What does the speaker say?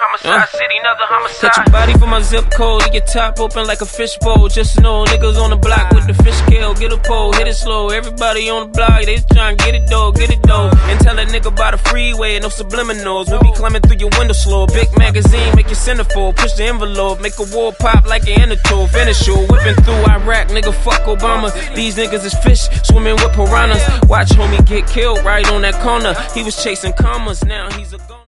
homicide city, another homicide. Catch a body from my zip code, to get top open like a fishbowl. Just know niggas on the block with the fish scale. Get a pole, hit it slow. Everybody on the block, they tryna get it though, get it though. And tell that nigga about the freeway, no subliminals. We be climbing through your window slow. Big magazine, make you centerfold. Push the envelope, make a war pop like an Anatole. Finish you, whipping through Iraq, nigga, fuck Obama. These niggas is fish, swimming with piranhas. Watch homie get killed right on that corner. He was chasing commas, now he's a goner.